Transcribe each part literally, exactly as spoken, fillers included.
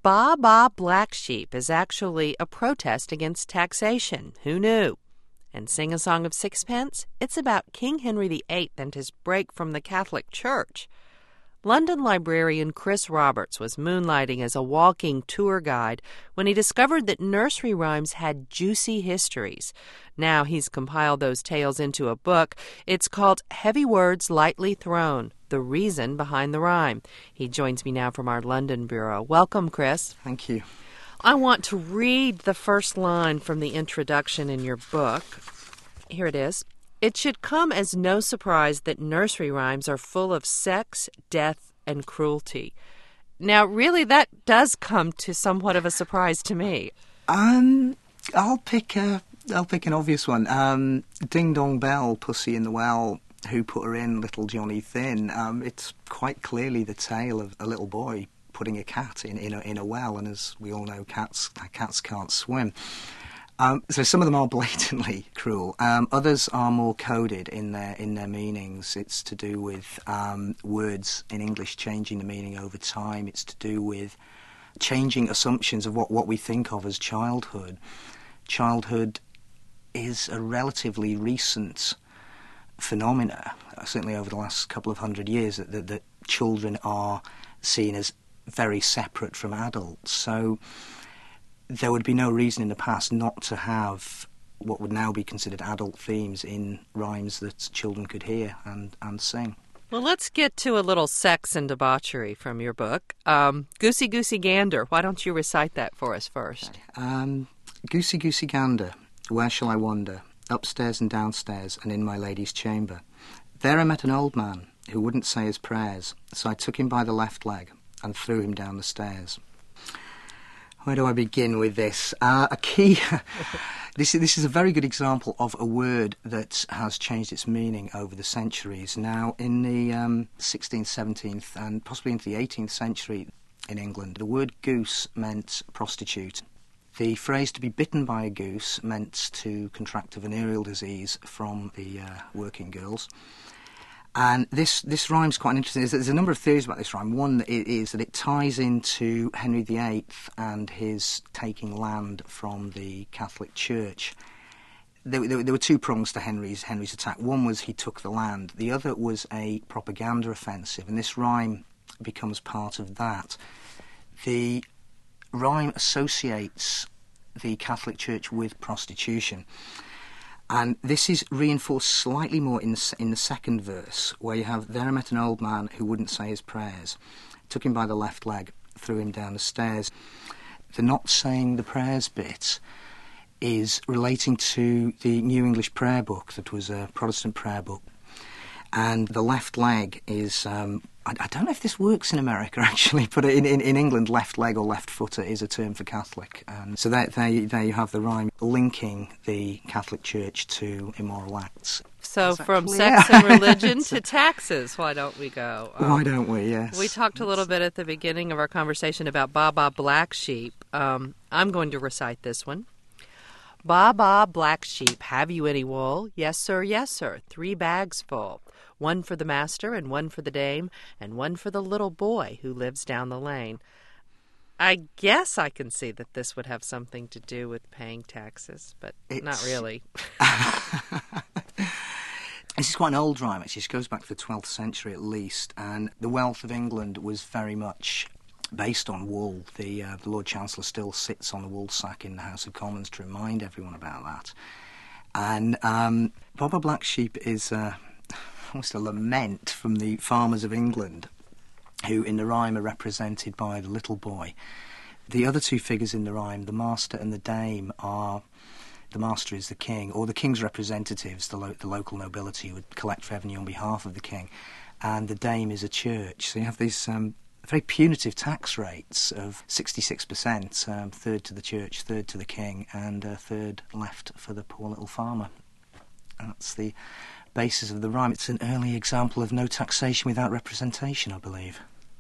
Baa Baa Black Sheep is actually a protest against taxation. Who knew? And Sing a Song of Sixpence, it's about King Henry the Eighth and his break from the Catholic Church. London librarian Chris Roberts was moonlighting as a walking tour guide when he discovered that nursery rhymes had juicy histories. Now he's compiled those tales into a book. It's called Heavy Words Lightly Thrown, The Reason Behind the Rhyme. He joins me now from our London bureau. Welcome, Chris. Thank you. I want to read the first line from the introduction in your book. Here it is. It should come as no surprise that nursery rhymes are full of sex, death, and cruelty. Now, really, that does come to somewhat of a surprise to me. Um, I'll pick a, I'll pick an obvious one. Um, Ding Dong Bell, Pussy in the Well, Who Put Her In, Little Johnny Thin. Um, it's quite clearly the tale of a little boy putting a cat in in a, in a well, and as we all know, cats cats can't swim. Um, so some of them are blatantly cruel. Um, others are more coded in their in their meanings. It's to do with um, words in English changing the meaning over time. It's to do with changing assumptions of what, what we think of as childhood. Childhood is a relatively recent phenomena, certainly over the last couple of hundred years, that, that, that children are seen as very separate from adults. So there would be no reason in the past not to have what would now be considered adult themes in rhymes that children could hear and, and sing. Well, let's get to a little sex and debauchery from your book. Um, Goosey Goosey Gander, why don't you recite that for us first? Um, Goosey Goosey Gander, where shall I wander? Upstairs and downstairs and in my lady's chamber. There I met an old man who wouldn't say his prayers, so I took him by the left leg and threw him down the stairs. Where do I begin with this? Uh, a key... this, this is a very good example of a word that has changed its meaning over the centuries. Now, in the um, sixteenth, seventeenth and possibly into the eighteenth century in England, the word goose meant prostitute. The phrase to be bitten by a goose meant to contract a venereal disease from the uh, working girls. And this, this rhyme's quite interesting. There's, there's a number of theories about this rhyme. One is that it ties into Henry the Eighth and his taking land from the Catholic Church. There, there, there were two prongs to Henry's, Henry's attack. One was he took the land. The other was a propaganda offensive, and this rhyme becomes part of that. The rhyme associates the Catholic Church with prostitution. And this is reinforced slightly more in the, in the second verse, where you have, there I met an old man who wouldn't say his prayers. Took him by the left leg, threw him down the stairs. The not saying the prayers bit is relating to the New English Prayer Book, that was a Protestant prayer book. And the left leg is, um, I, I don't know if this works in America actually, but in, in, in England, left leg or left footer is a term for Catholic. And so there, there, there you have the rhyme linking the Catholic Church to immoral acts. So from clear? sex and religion to taxes, why don't we go? Um, why don't we, yes. We talked a little bit at the beginning of our conversation about Baa Baa Black Sheep. Um, I'm going to recite this one. Baa Baa Black Sheep, have you any wool? Yes, sir, yes, sir, three bags full. One for the master and one for the dame and one for the little boy who lives down the lane. I guess I can see that this would have something to do with paying taxes, but it's... not really. This is quite an old rhyme, actually. It goes back to the twelfth century at least, and the wealth of England was very much based on wool. The, uh, the Lord Chancellor still sits on the wool sack in the House of Commons to remind everyone about that. And um, Baa Baa Black Sheep is uh, almost a lament from the farmers of England, who in the rhyme are represented by the little boy. The other two figures in the rhyme, the master and the dame, are... The master is the king, or the king's representatives, the, lo- the local nobility who would collect revenue on behalf of the king, and the dame is a church. So you have these um, very punitive tax rates of sixty-six percent, um, third to the church, third to the king, and a third left for the poor little farmer. That's the basis of the rhyme. It's an early example of no taxation without representation, I believe.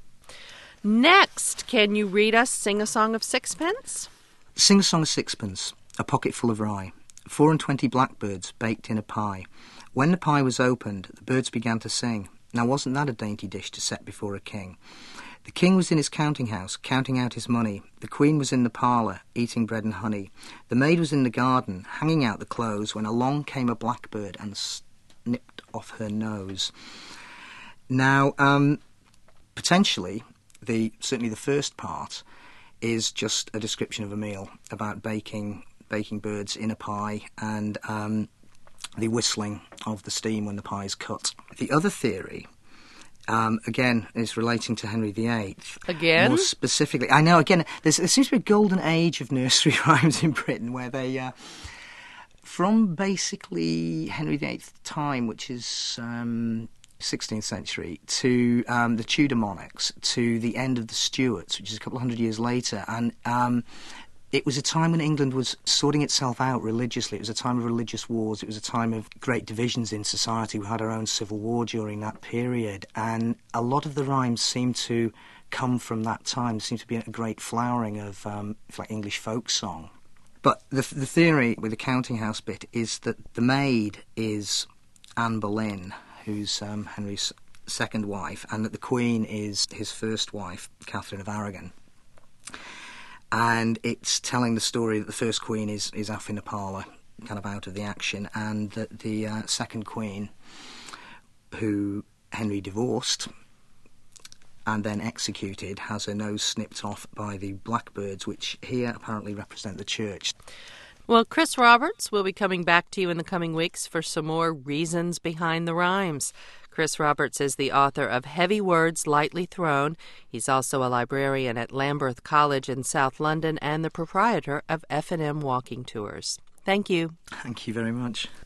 Next, can you read us Sing a Song of Sixpence? Sing a Song of Sixpence. A pocket full of rye, four and twenty blackbirds baked in a pie. When the pie was opened, the birds began to sing. Now wasn't that a dainty dish to set before a king? The king was in his counting house, counting out his money. The queen was in the parlour, eating bread and honey. The maid was in the garden, hanging out the clothes, when along came a blackbird and snipped off her nose. Now, um, potentially, the certainly the first part is just a description of a meal about baking baking birds in a pie and um, the whistling of the steam when the pie is cut. The other theory, um, again, is relating to Henry the Eighth. Again? More specifically, I know, again, there's, there seems to be a golden age of nursery rhymes in Britain where they, uh, from basically Henry the Eighth's time, which is um, sixteenth century, to um, the Tudor monarchs, to the end of the Stuarts, which is a couple of hundred years later, and um, it was a time when England was sorting itself out religiously. It was a time of religious wars. It was a time of great divisions in society. We had our own civil war during that period. And a lot of the rhymes seem to come from that time. There seems to be a great flowering of um, like English folk song. But the, the theory with the counting house bit is that the maid is Anne Boleyn, who's um, Henry's second wife, and that the Queen is his first wife, Catherine of Aragon. And it's telling the story that the first queen is, is off in a parlour, kind of out of the action, and that the uh, second queen, who Henry divorced and then executed, has her nose snipped off by the blackbirds, which here apparently represent the church. Well, Chris Roberts will be coming back to you in the coming weeks for some more reasons behind the rhymes. Chris Roberts is the author of Heavy Words Lightly Thrown. He's also a librarian at Lambeth College in South London and the proprietor of F and M Walking Tours. Thank you. Thank you very much.